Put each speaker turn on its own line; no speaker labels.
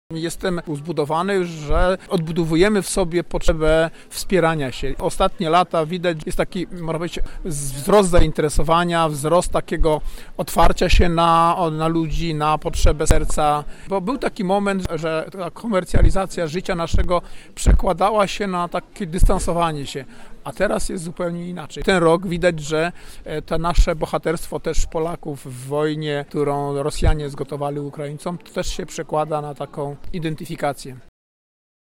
Jestem zbudowany, że odbudowujemy w sobie potrzebę wspierania się. Ostatnie lata widać, jest taki, można powiedzieć, wzrost zainteresowania, wzrost takiego otwarcia się na ludzi, na potrzebę serca. Bo był taki moment, że ta komercjalizacja życia naszego przekładała się na takie dystansowanie się. A teraz jest zupełnie inaczej. Ten rok widać, że to nasze bohaterstwo też Polaków w wojnie, którą Rosjanie zgotowali Ukraińcom, to też się przekłada na taką identyfikację.